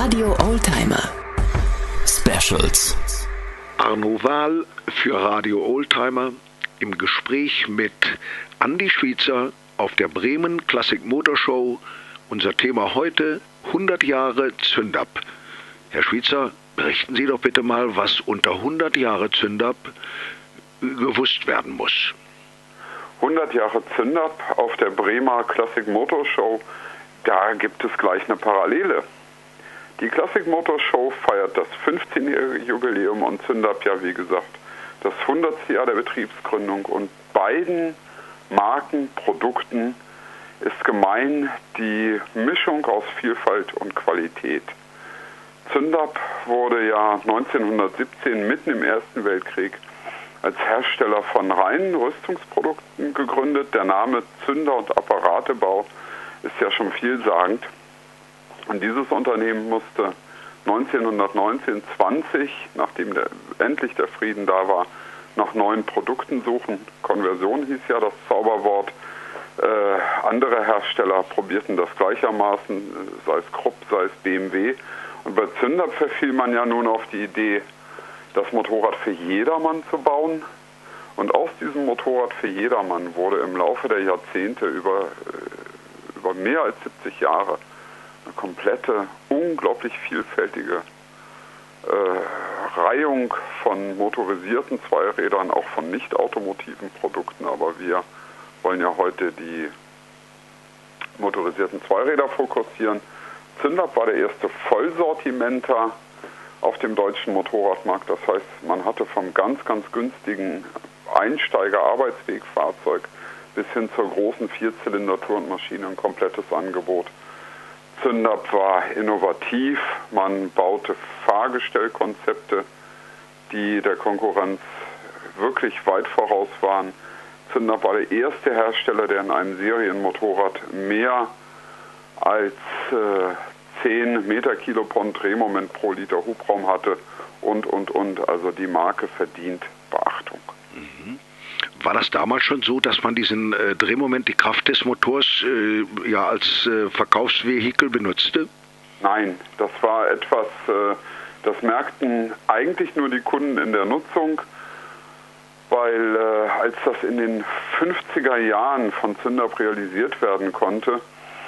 Radio Oldtimer. Specials. Arno Wahl für Radio Oldtimer im Gespräch mit Andi Schwiezer auf der Bremen Classic Motor Show. Unser Thema heute: 100 Jahre Zündab. Herr Schwiezer, berichten Sie doch bitte mal, was unter 100 Jahre Zündab gewusst werden muss. 100 Jahre Zündab auf der Bremer Classic Motor Show, da gibt es gleich eine Parallele. Die Classic Motor Show feiert das 15-jährige Jubiläum und Zündab ja, wie gesagt, das 100. Jahr der Betriebsgründung. Und beiden Markenprodukten ist gemein die Mischung aus Vielfalt und Qualität. Zündab wurde ja 1917 mitten im Ersten Weltkrieg als Hersteller von reinen Rüstungsprodukten gegründet. Der Name Zünder- und Apparatebau ist ja schon vielsagend. Und dieses Unternehmen musste 1919/20, nachdem endlich der Frieden da war, nach neuen Produkten suchen. Konversion hieß ja das Zauberwort. Andere Hersteller probierten das gleichermaßen, sei es Krupp, sei es BMW. Und bei Zündab verfiel man ja nun auf die Idee, das Motorrad für jedermann zu bauen. Und aus diesem Motorrad für jedermann wurde im Laufe der Jahrzehnte über mehr als 70 Jahre eine komplette, unglaublich vielfältige Reihung von motorisierten Zweirädern, auch von nicht automotiven Produkten. Aber wir wollen ja heute die motorisierten Zweiräder fokussieren. Zündab war der erste Vollsortimenter auf dem deutschen Motorradmarkt. Das heißt, man hatte vom ganz, ganz günstigen Einsteiger-Arbeitswegfahrzeug bis hin zur großen Vierzylinder-Tourenmaschine ein komplettes Angebot. Zündab war innovativ, man baute Fahrgestellkonzepte, die der Konkurrenz wirklich weit voraus waren. Zündab war der erste Hersteller, der in einem Serienmotorrad mehr als 10 Meter-Kilopond Drehmoment pro Liter Hubraum hatte und. Also die Marke verdient Beachtung. Mhm. War das damals schon so, dass man diesen Drehmoment, die Kraft des Motors, als Verkaufsvehikel benutzte? Nein, das war etwas, das merkten eigentlich nur die Kunden in der Nutzung, weil als das in den 50er Jahren von Zündab realisiert werden konnte,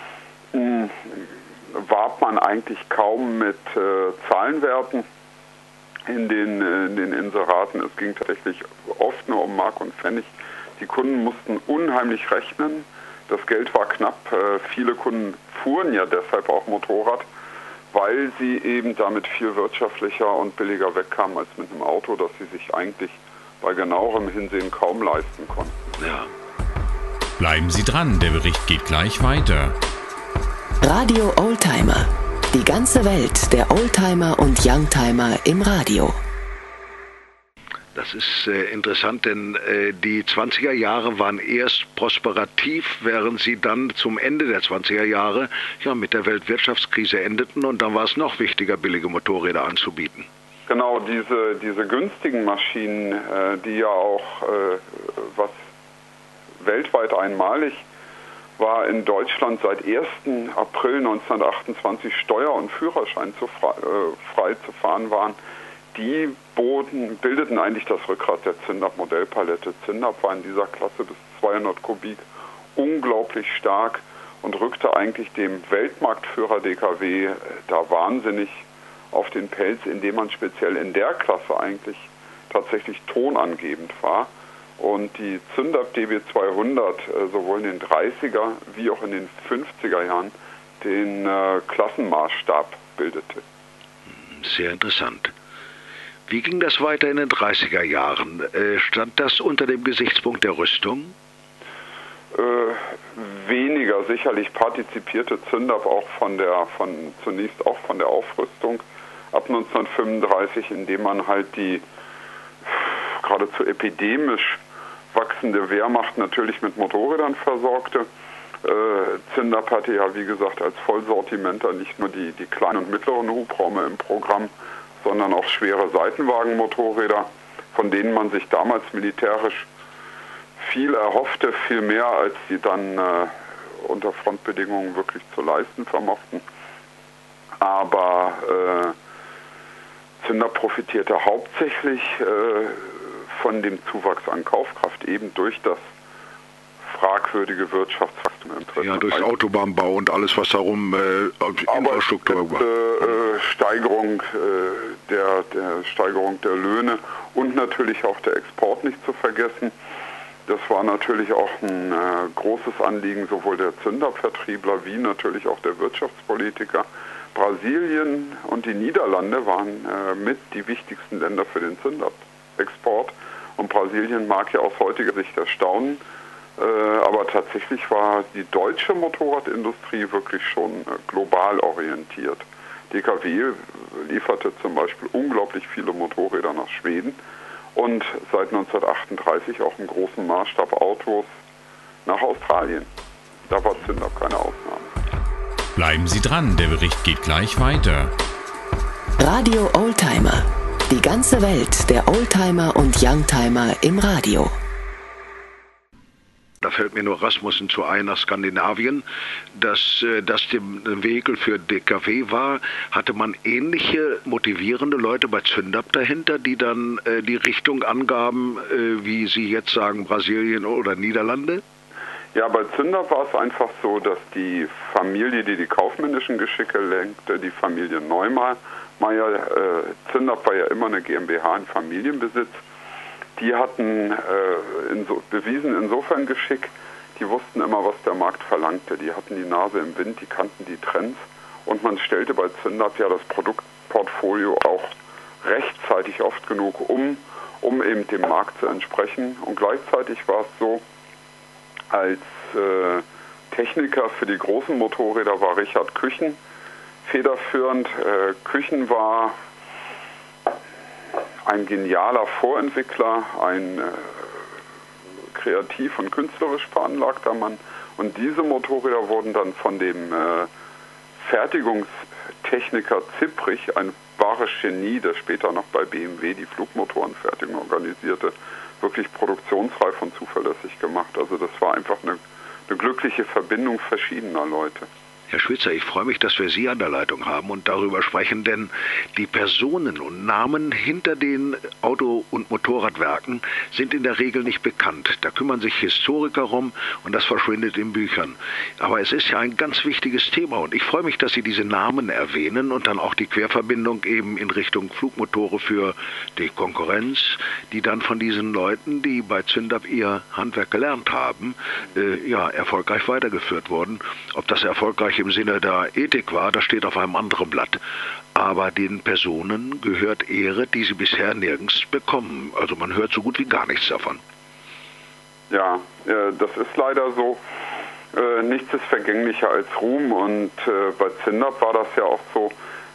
warb man eigentlich kaum mit Zahlenwerten in den Inseraten. Es ging tatsächlich oft nur um Mark und Pfennig. Die Kunden mussten unheimlich rechnen. Das Geld war knapp. Viele Kunden fuhren ja deshalb auch Motorrad, weil sie eben damit viel wirtschaftlicher und billiger wegkamen als mit einem Auto, das sie sich eigentlich bei genauerem Hinsehen kaum leisten konnten. Ja. Bleiben Sie dran, der Bericht geht gleich weiter. Radio Oldtimer. Die ganze Welt der Oldtimer und Youngtimer im Radio. Das ist interessant, denn die 20er Jahre waren erst prosperativ, während sie dann zum Ende der 20er Jahre mit der Weltwirtschaftskrise endeten, und dann war es noch wichtiger, billige Motorräder anzubieten. Genau, diese günstigen Maschinen, die ja auch was weltweit einmalig war, in Deutschland seit 1. April 1928 Steuer- und Führerschein frei zu fahren waren, die bildeten eigentlich das Rückgrat der Zündab-Modellpalette. Zündab war in dieser Klasse bis 200 Kubik unglaublich stark und rückte eigentlich dem Weltmarktführer DKW da wahnsinnig auf den Pelz, indem man speziell in der Klasse eigentlich tatsächlich tonangebend war. Und die Zündab DB200 sowohl in den 30er wie auch in den 50er Jahren den Klassenmaßstab bildete. Sehr interessant. Wie ging das weiter in den 30er Jahren? Stand das unter dem Gesichtspunkt der Rüstung? Weniger. Sicherlich partizipierte Zündab auch zunächst auch von der Aufrüstung ab 1935, indem man halt die geradezu epidemisch wachsende Wehrmacht natürlich mit Motorrädern versorgte. Zündab hatte ja, wie gesagt, als Vollsortimenter nicht nur die kleinen und mittleren Hubraume im Programm, sondern auch schwere Seitenwagenmotorräder, von denen man sich damals militärisch viel erhoffte, viel mehr, als sie dann unter Frontbedingungen wirklich zu leisten vermochten. aber Zündab profitierte hauptsächlich von dem Zuwachs an Kaufkraft, eben durch das fragwürdige Wirtschaftswachstum im Dritten Ja, durch Autobahnbau und alles, was darum Infrastruktur war. Steigerung der Löhne und natürlich auch der Export nicht zu vergessen. Das war natürlich auch ein großes Anliegen sowohl der Zündab-Vertriebler wie natürlich auch der Wirtschaftspolitiker. Brasilien und die Niederlande waren mit die wichtigsten Länder für den Zündab-Export. Und Brasilien mag ja aus heutiger Sicht erstaunen, aber tatsächlich war die deutsche Motorradindustrie wirklich schon global orientiert. DKW lieferte zum Beispiel unglaublich viele Motorräder nach Schweden und seit 1938 auch im großen Maßstab Autos nach Australien. Da war Zündab keine Ausnahme. Bleiben Sie dran, der Bericht geht gleich weiter. Radio Oldtimer. Die ganze Welt der Oldtimer und Youngtimer im Radio. Da fällt mir nur Rasmussen zu ein nach Skandinavien, dass das dem Vehikel für DKW war. Hatte man ähnliche motivierende Leute bei Zündab dahinter, die dann die Richtung angaben, wie Sie jetzt sagen, Brasilien oder Niederlande? Ja, bei Zündab war es einfach so, dass die Familie, die kaufmännischen Geschicke lenkte, die Familie Neumeier, Zündab war ja immer eine GmbH in Familienbesitz, die hatten bewiesen insofern Geschick, die wussten immer, was der Markt verlangte. Die hatten die Nase im Wind, die kannten die Trends und man stellte bei Zündab ja das Produktportfolio auch rechtzeitig oft genug um eben dem Markt zu entsprechen. Und gleichzeitig war es so, als Techniker für die großen Motorräder war Richard Küchen federführend. Küchen war ein genialer Vorentwickler, ein kreativ und künstlerisch veranlagter Mann. Und diese Motorräder wurden dann von dem Fertigungstechniker Zipprich, ein wahres Genie, der später noch bei BMW die Flugmotorenfertigung organisierte, wirklich produktionsreif und zuverlässig gemacht. Also das war einfach eine glückliche Verbindung verschiedener Leute. Herr Schwitzer, ich freue mich, dass wir Sie an der Leitung haben und darüber sprechen, denn die Personen und Namen hinter den Auto- und Motorradwerken sind in der Regel nicht bekannt. Da kümmern sich Historiker rum und das verschwindet in Büchern. Aber es ist ja ein ganz wichtiges Thema und ich freue mich, dass Sie diese Namen erwähnen und dann auch die Querverbindung eben in Richtung Flugmotore für die Konkurrenz, die dann von diesen Leuten, die bei Zündab ihr Handwerk gelernt haben, erfolgreich weitergeführt wurden. Ob das erfolgreich im Sinne der Ethik war, das steht auf einem anderen Blatt. Aber den Personen gehört Ehre, die sie bisher nirgends bekommen. Also man hört so gut wie gar nichts davon. Ja, das ist leider so. Nichts ist vergänglicher als Ruhm und bei Zündab war das ja auch so.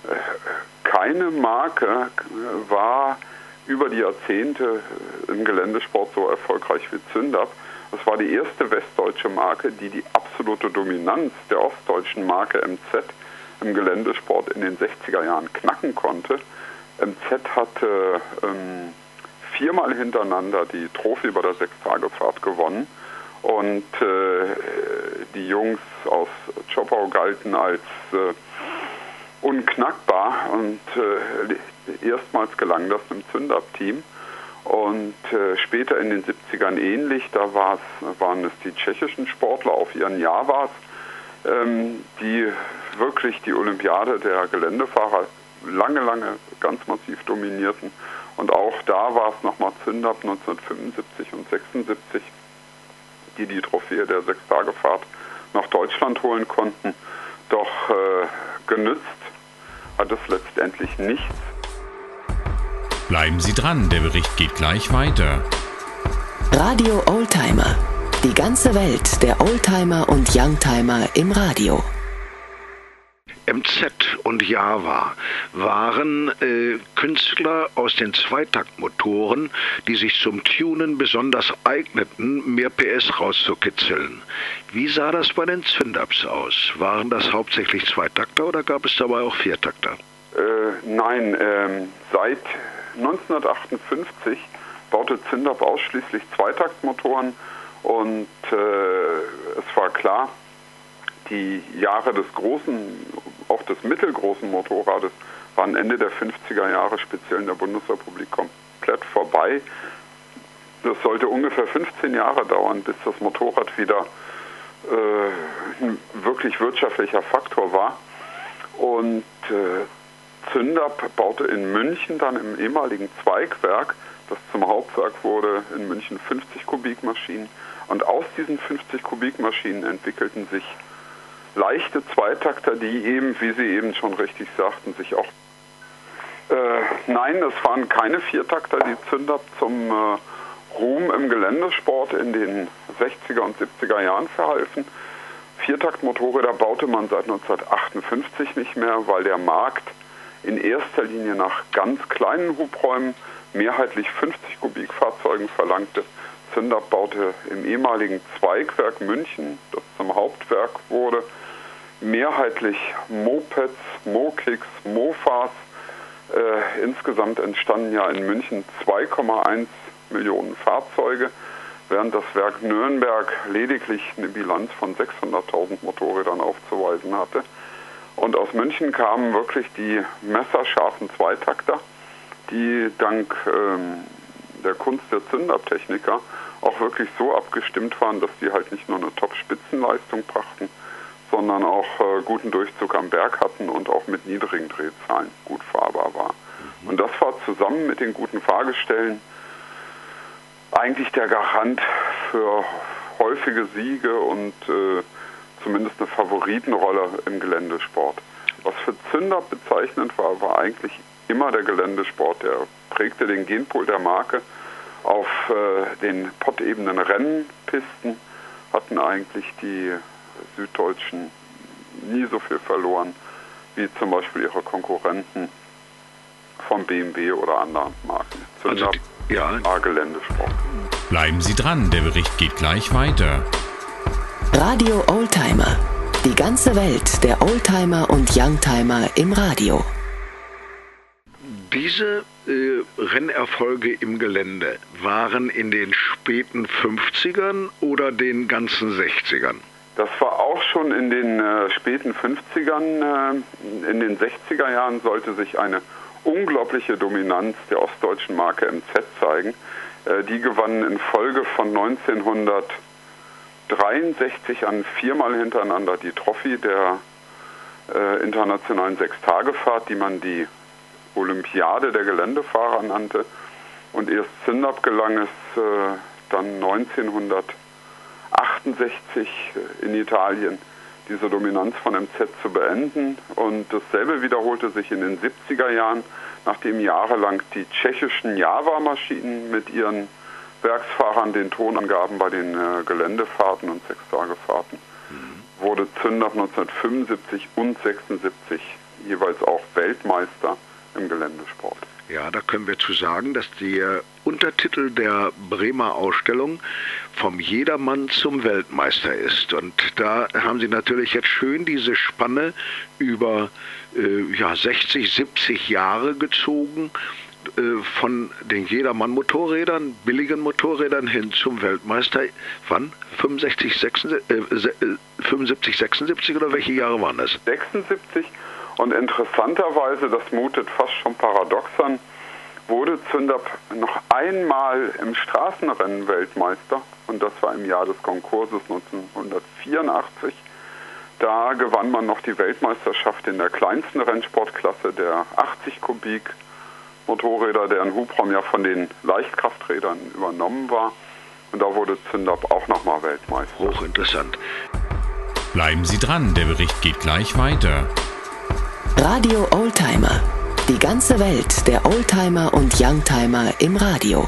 Keine Marke war über die Jahrzehnte im Geländesport so erfolgreich wie Zündab. Das war die erste westdeutsche Marke, die absolute Dominanz der ostdeutschen Marke MZ im Geländesport in den 60er Jahren knacken konnte. MZ hatte viermal hintereinander die Trophy bei der Sechstagefahrt gewonnen und die Jungs aus Zschopau galten als unknackbar und erstmals gelang das dem Zündab-Team. Und später in den 70ern ähnlich, da waren es die tschechischen Sportler auf ihren Javas, die wirklich die Olympiade der Geländefahrer lange ganz massiv dominierten. Und auch da war es nochmal Zündab 1975 und 76, die Trophäe der Sechstagefahrt nach Deutschland holen konnten. Doch genützt hat es letztendlich nichts. Bleiben Sie dran, der Bericht geht gleich weiter. Radio Oldtimer. Die ganze Welt der Oldtimer und Youngtimer im Radio. MZ und Java waren Künstler aus den Zweitaktmotoren, die sich zum Tunen besonders eigneten, mehr PS rauszukitzeln. Wie sah das bei den Zündabs aus? Waren das hauptsächlich Zweitakter oder gab es dabei auch Viertakter? Nein, seit 1958 baute Zündab ausschließlich Zweitaktmotoren und es war klar, Die Jahre des großen, auch des mittelgroßen Motorrades waren Ende der 50er Jahre speziell in der Bundesrepublik komplett vorbei. Das sollte ungefähr 15 Jahre dauern, bis das Motorrad wieder ein wirklich wirtschaftlicher Faktor war. Und Zündapp baute in München dann im ehemaligen Zweigwerk, das zum Hauptwerk wurde, in München 50 Kubikmaschinen. Und aus diesen 50 Kubikmaschinen entwickelten sich leichte Zweitakter, die eben, wie Sie eben schon richtig sagten, sich auch... Nein, es waren keine Viertakter, die Zündapp zum Ruhm im Geländesport in den 60er und 70er Jahren verhalfen. Viertaktmotorräder baute man seit 1958 nicht mehr, weil der Markt in erster Linie nach ganz kleinen Hubräumen, mehrheitlich 50 Kubikfahrzeugen verlangte. Zündapp baute im ehemaligen Zweigwerk München, das zum Hauptwerk wurde, mehrheitlich Mopeds, Mokicks, Mofas. Insgesamt entstanden ja in München 2,1 Millionen Fahrzeuge, während das Werk Nürnberg lediglich eine Bilanz von 600.000 Motorrädern aufzuweisen hatte. Und aus München kamen wirklich die messerscharfen Zweitakter, die dank der Kunst der Zündapp-Techniker auch wirklich so abgestimmt waren, dass die halt nicht nur eine Top-Spitzenleistung brachten, sondern auch guten Durchzug am Berg hatten und auch mit niedrigen Drehzahlen gut fahrbar war. Und das war zusammen mit den guten Fahrgestellen eigentlich der Garant für häufige Siege und zumindest eine Favoritenrolle im Geländesport. Was für Zündapp bezeichnend war, war eigentlich immer der Geländesport. Der prägte den Genpool der Marke. Auf den pottebenen Rennpisten hatten eigentlich die Süddeutschen nie so viel verloren wie zum Beispiel ihre Konkurrenten vom BMW oder anderen Marken. Zündapp war Geländesport. Bleiben Sie dran, der Bericht geht gleich weiter. Radio Oldtimer. Die ganze Welt der Oldtimer und Youngtimer im Radio. Diese Rennerfolge im Gelände waren in den späten 50ern oder den ganzen 60ern? Das war auch schon in den späten 50ern. In den 60er Jahren sollte sich eine unglaubliche Dominanz der ostdeutschen Marke MZ zeigen. Die gewannen in Folge von 1963 an viermal hintereinander die Trophy der internationalen Sechstagefahrt, die man die Olympiade der Geländefahrer nannte. Und erst Zündapp gelang es dann 1968 in Italien diese Dominanz von MZ zu beenden. Und dasselbe wiederholte sich in den 70er Jahren, nachdem jahrelang die tschechischen Java-Maschinen mit ihren Werksfahrern den Ton angaben bei den Geländefahrten und Sechstagefahrten, wurde Zündapp 1975 und 76 jeweils auch Weltmeister im Geländesport. Ja, da können wir zu sagen, dass der Untertitel der Bremer Ausstellung vom Jedermann zum Weltmeister ist. Und da haben Sie natürlich jetzt schön diese Spanne über 60, 70 Jahre gezogen, von den Jedermann-Motorrädern, billigen Motorrädern hin zum Weltmeister. Wann? 75, 76 oder welche Jahre waren das? 76. Und interessanterweise, das mutet fast schon paradox an, wurde Zündapp noch einmal im Straßenrennen Weltmeister. Und das war im Jahr des Konkurses 1984. Da gewann man noch die Weltmeisterschaft in der kleinsten Rennsportklasse der 80 Kubik Motorräder, deren Hubraum ja von den Leichtkrafträdern übernommen war. Und da wurde Zündapp auch nochmal Weltmeister. Hochinteressant. Bleiben Sie dran, der Bericht geht gleich weiter. Radio Oldtimer. Die ganze Welt der Oldtimer und Youngtimer im Radio.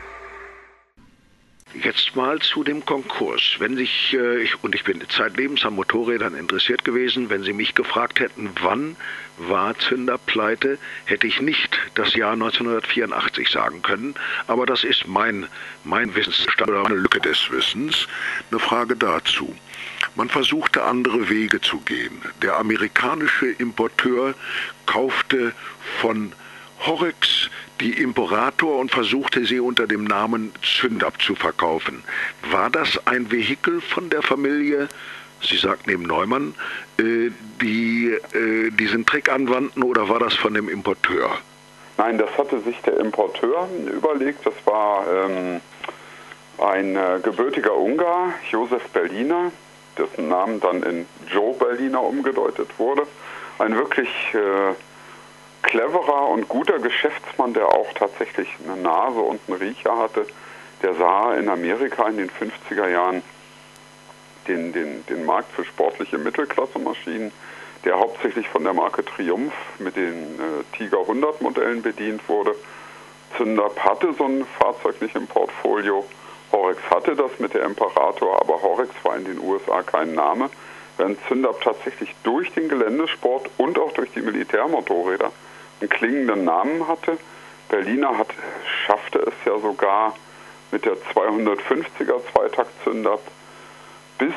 Jetzt mal zu dem Konkurs. Wenn sich, ich bin zeitlebens an Motorrädern interessiert gewesen, wenn Sie mich gefragt hätten, wann war Zündapp pleite, hätte ich nicht das Jahr 1984 sagen können. Aber das ist mein Wissensstand oder eine Lücke des Wissens. Eine Frage dazu. Man versuchte andere Wege zu gehen. Der amerikanische Importeur kaufte von Horrocks die Imperator und versuchte sie unter dem Namen Zündapp zu verkaufen. War das ein Vehikel von der Familie Sie sagten eben Neumann, die diesen Trick anwandten, oder war das von dem Importeur? Nein, das hatte sich der Importeur überlegt. Das war ein gebürtiger Ungar, Josef Berliner, dessen Namen dann in Joe Berliner umgedeutet wurde. Ein wirklich cleverer und guter Geschäftsmann, der auch tatsächlich eine Nase und einen Riecher hatte. Der sah in Amerika in den 50er Jahren den Markt für sportliche Mittelklasse-Maschinen, der hauptsächlich von der Marke Triumph mit den Tiger 100 Modellen bedient wurde. Zündab hatte so ein Fahrzeug nicht im Portfolio. Horrocks hatte das mit der Imperator, aber Horrocks war in den USA kein Name, während Zündab tatsächlich durch den Geländesport und auch durch die Militärmotorräder einen klingenden Namen hatte. Berliner schaffte es ja sogar mit der 250er Zweitakt-Zündab bis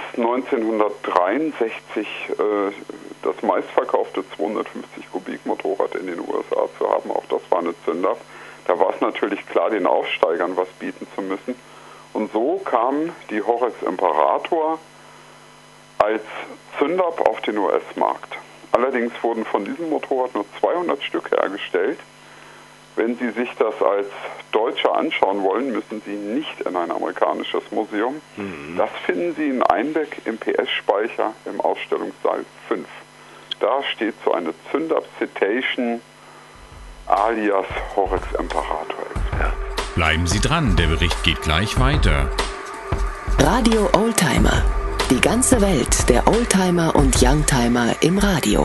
1963 das meistverkaufte 250 Kubik Motorrad in den USA zu haben. Auch das war eine Zündab. Da war es natürlich klar, den Aufsteigern was bieten zu müssen. Und so kam die Horrocks Imperator als Zündab auf den US-Markt. Allerdings wurden von diesem Motorrad nur 200 Stück hergestellt. Wenn Sie sich das als Deutscher anschauen wollen, müssen Sie nicht in ein amerikanisches Museum. Das finden Sie in Einbeck im PS-Speicher im Ausstellungssaal 5. Da steht so eine Zündab Citation alias Horrocks Imperator. Ja. Bleiben Sie dran, der Bericht geht gleich weiter. Radio Oldtimer. Die ganze Welt der Oldtimer und Youngtimer im Radio.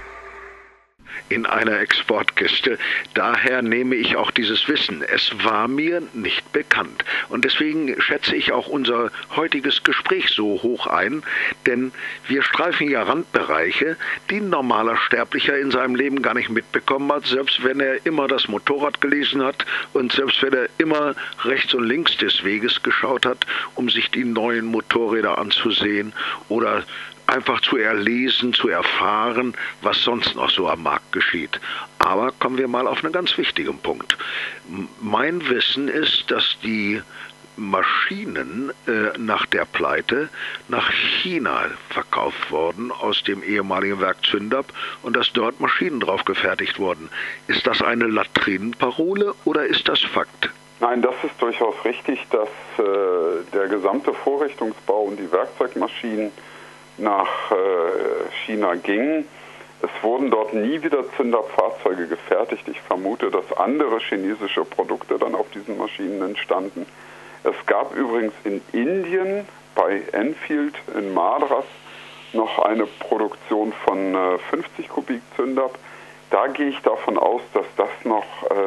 In einer Exportkiste. Daher nehme ich auch dieses Wissen. Es war mir nicht bekannt. Und deswegen schätze ich auch unser heutiges Gespräch so hoch ein, denn wir streifen ja Randbereiche, die ein normaler Sterblicher in seinem Leben gar nicht mitbekommen hat, selbst wenn er immer das Motorrad gelesen hat und selbst wenn er immer rechts und links des Weges geschaut hat, um sich die neuen Motorräder anzusehen oder einfach zu erlesen, zu erfahren, was sonst noch so am Markt geschieht. Aber kommen wir mal auf einen ganz wichtigen Punkt. Mein Wissen ist, dass die Maschinen nach der Pleite nach China verkauft wurden, aus dem ehemaligen Werk Zündab, und dass dort Maschinen drauf gefertigt wurden. Ist das eine Latrinenparole oder ist das Fakt? Nein, das ist durchaus richtig, dass der gesamte Vorrichtungsbau und die Werkzeugmaschinen nach China gingen. Es wurden dort nie wieder Zündab-Fahrzeuge gefertigt. Ich vermute, dass andere chinesische Produkte dann auf diesen Maschinen entstanden. Es gab übrigens in Indien bei Enfield in Madras noch eine Produktion von 50 Kubik Zündab. Da gehe ich davon aus, dass das noch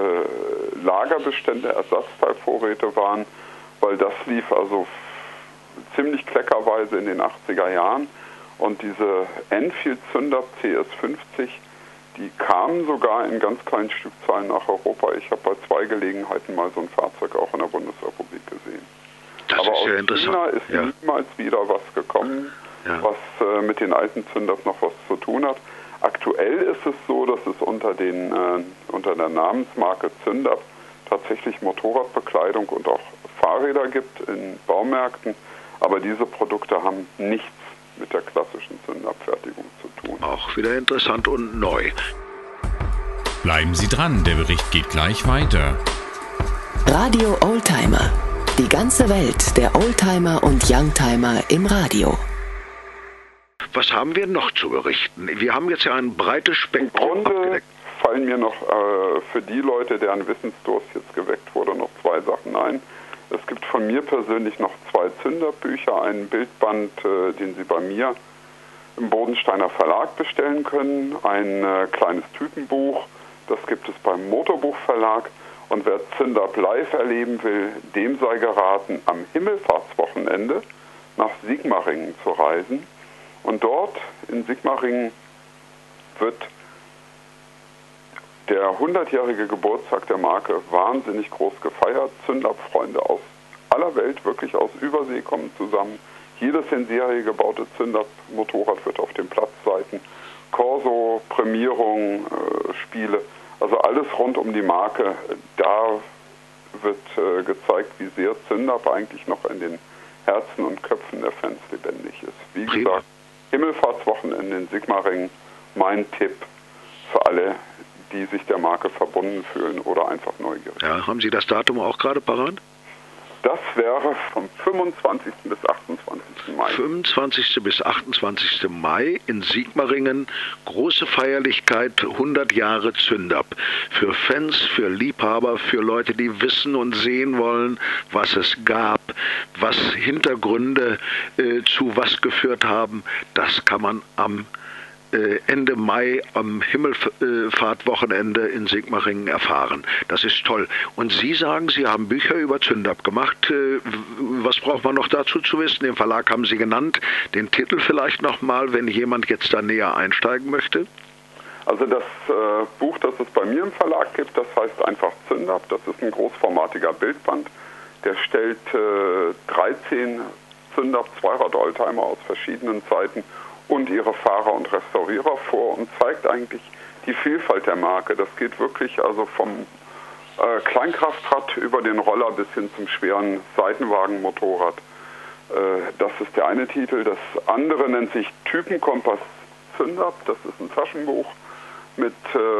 Lagerbestände, Ersatzteilvorräte waren, weil das lief also ziemlich kleckerweise in den 80er Jahren. Und diese Enfield Zündab CS50, die kamen sogar in ganz kleinen Stückzahlen nach Europa. Ich habe bei 2 Gelegenheiten mal so ein Fahrzeug auch in der Bundesrepublik gesehen. Das Aber ist ja aus interessant. China ist niemals wieder was gekommen, was mit den alten Zündab noch was zu tun hat. Aktuell ist es so, dass es unter der Namensmarke Zündab tatsächlich Motorradbekleidung und auch Fahrräder gibt in Baumärkten. Aber diese Produkte haben nichts mit der klassischen Zündabfertigung zu tun. Auch wieder interessant und neu. Bleiben Sie dran, der Bericht geht gleich weiter. Radio Oldtimer. Die ganze Welt der Oldtimer und Youngtimer im Radio. Was haben wir noch zu berichten? Wir haben jetzt ja ein breites Spektrum Im Grunde abgedeckt. fallen mir noch für die Leute, deren Wissensdurst jetzt geweckt wurde, noch 2 Sachen ein. Es gibt von mir persönlich noch 2 Zündab-Bücher, einen Bildband, den Sie bei mir im Bodensteiner Verlag bestellen können, ein kleines Typenbuch, das gibt es beim Motorbuchverlag. Und wer Zündab live erleben will, dem sei geraten, am Himmelfahrtswochenende nach Sigmaringen zu reisen. Und dort in Sigmaringen wird der 100-jährige Geburtstag der Marke wahnsinnig groß gefeiert. Zündab-Freunde aus aller Welt, wirklich aus Übersee, kommen zusammen. Jedes in Serie gebaute Zündab-Motorrad wird auf den Platzseiten. Corso, Prämierung, Spiele, also alles rund um die Marke. Da wird gezeigt, wie sehr Zündab eigentlich noch in den Herzen und Köpfen der Fans lebendig ist. Wie gesagt, Himmelfahrtswochenende in Sigmaringen mein Tipp für alle, die sich der Marke verbunden fühlen oder einfach neugierig. Ja, haben Sie das Datum auch gerade parat? Das wäre vom 25. bis 28. Mai. 25. bis 28. Mai in Sigmaringen, große Feierlichkeit, 100 Jahre Zündab. Für Fans, für Liebhaber, für Leute, die wissen und sehen wollen, was es gab, was Hintergründe zu was geführt haben. Das kann man am Ende Mai am Himmelfahrtwochenende in Sigmaringen erfahren. Das ist toll. Und Sie sagen, Sie haben Bücher über Zündab gemacht. Was braucht man noch dazu zu wissen? Den Verlag haben Sie genannt. Den Titel vielleicht nochmal, wenn jemand jetzt da näher einsteigen möchte. Also das Buch, das es bei mir im Verlag gibt, das heißt einfach Zündab. Das ist ein großformatiger Bildband. Der stellt 13 Zündab-Zweirad-Oldtimer aus verschiedenen Zeiten und ihre Fahrer und Restaurierer vor und zeigt eigentlich die Vielfalt der Marke. Das geht wirklich also vom Kleinkraftrad über den Roller bis hin zum schweren Seitenwagenmotorrad. Das ist der eine Titel. Das andere nennt sich Typenkompass Zündab. Das ist ein Taschenbuch mit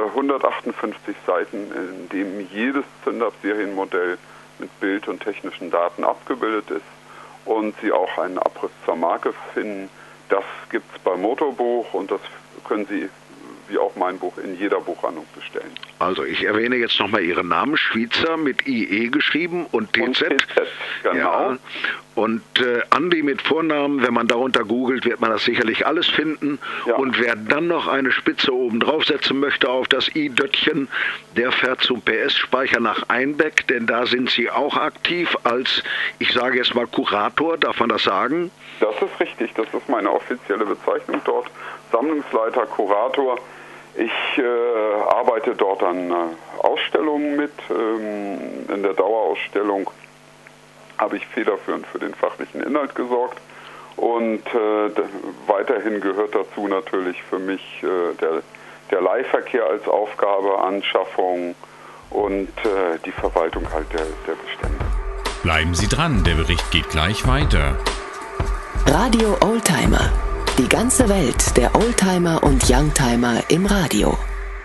158 Seiten, in dem jedes Zündab-Serienmodell mit Bild und technischen Daten abgebildet ist und Sie auch einen Abriss zur Marke finden. Das gibt es bei Motorbuch und das können Sie, wie auch mein Buch, in jeder Buchhandlung bestellen. Also ich erwähne jetzt nochmal Ihren Namen, Schweizer mit IE geschrieben und TZ. Und TZ, genau. Ja. Und Andi mit Vornamen, wenn man darunter googelt, wird man das sicherlich alles finden. Ja. Und wer dann noch eine Spitze oben draufsetzen möchte auf das I-Döttchen, der fährt zum PS-Speicher nach Einbeck, denn da sind Sie auch aktiv als, ich sage jetzt mal Kurator, darf man das sagen? Das ist richtig, das ist meine offizielle Bezeichnung dort, Sammlungsleiter, Kurator. Ich arbeite dort an Ausstellungen mit. In der Dauerausstellung habe ich federführend für den fachlichen Inhalt gesorgt. Und weiterhin gehört dazu natürlich für mich der Leihverkehr als Aufgabe, Anschaffung und die Verwaltung halt der Bestände. Bleiben Sie dran, der Bericht geht gleich weiter. Radio Oldtimer. Die ganze Welt der Oldtimer und Youngtimer im Radio.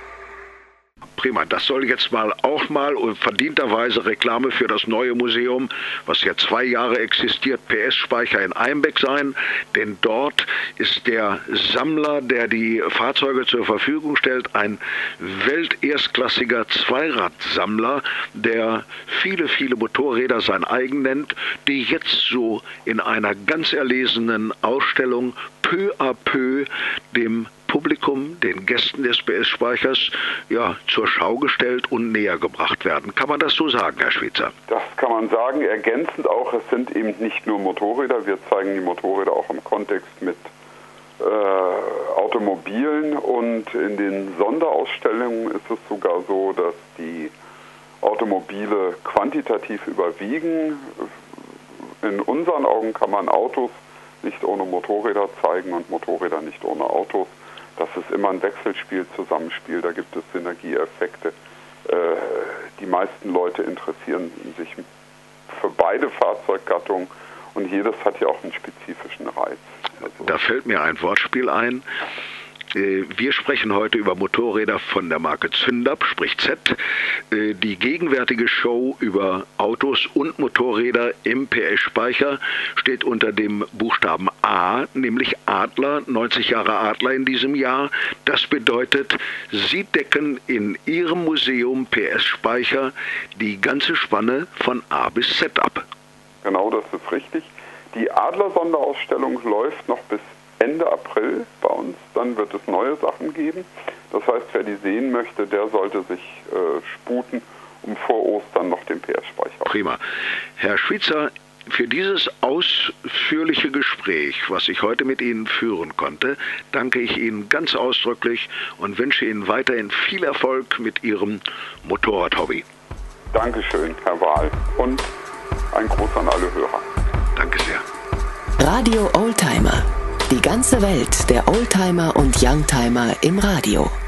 Prima, das soll jetzt auch mal verdienterweise Reklame für das neue Museum, was ja 2 Jahre existiert, PS-Speicher in Einbeck sein, denn dort ist der Sammler, der die Fahrzeuge zur Verfügung stellt, ein welterstklassiger Zweiradsammler, der viele, viele Motorräder sein eigen nennt, die jetzt so in einer ganz erlesenen Ausstellung peu à peu dem Publikum, den Gästen des PS-Speichers, ja, zur Schau gestellt und näher gebracht werden. Kann man das so sagen, Herr Schweizer? Das kann man sagen. Ergänzend auch, es sind eben nicht nur Motorräder. Wir zeigen die Motorräder auch im Kontext mit Automobilen. Und in den Sonderausstellungen ist es sogar so, dass die Automobile quantitativ überwiegen. In unseren Augen kann man Autos nicht ohne Motorräder zeigen und Motorräder nicht ohne Autos. Das ist immer ein Wechselspiel, Zusammenspiel, da gibt es Synergieeffekte. Die meisten Leute interessieren sich für beide Fahrzeuggattungen und jedes hat ja auch einen spezifischen Reiz. Also da fällt mir ein Wortspiel ein. Wir sprechen heute über Motorräder von der Marke Zündab, sprich Z. Die gegenwärtige Show über Autos und Motorräder im PS-Speicher steht unter dem Buchstaben A, nämlich Adler, 90 Jahre Adler in diesem Jahr. Das bedeutet, Sie decken in Ihrem Museum PS-Speicher die ganze Spanne von A bis Z ab. Genau, das ist richtig. Die Adler-Sonderausstellung läuft noch bis Ende April bei uns, dann wird es neue Sachen geben. Das heißt, wer die sehen möchte, der sollte sich sputen, um vor Ostern noch den PS-Speicher. Prima. Herr Schweizer, für dieses ausführliche Gespräch, was ich heute mit Ihnen führen konnte, danke ich Ihnen ganz ausdrücklich und wünsche Ihnen weiterhin viel Erfolg mit Ihrem Motorrad-Hobby. Dankeschön, Herr Wahl, und ein Gruß an alle Hörer. Danke sehr. Radio Oldtimer. Die ganze Welt der Oldtimer und Youngtimer im Radio.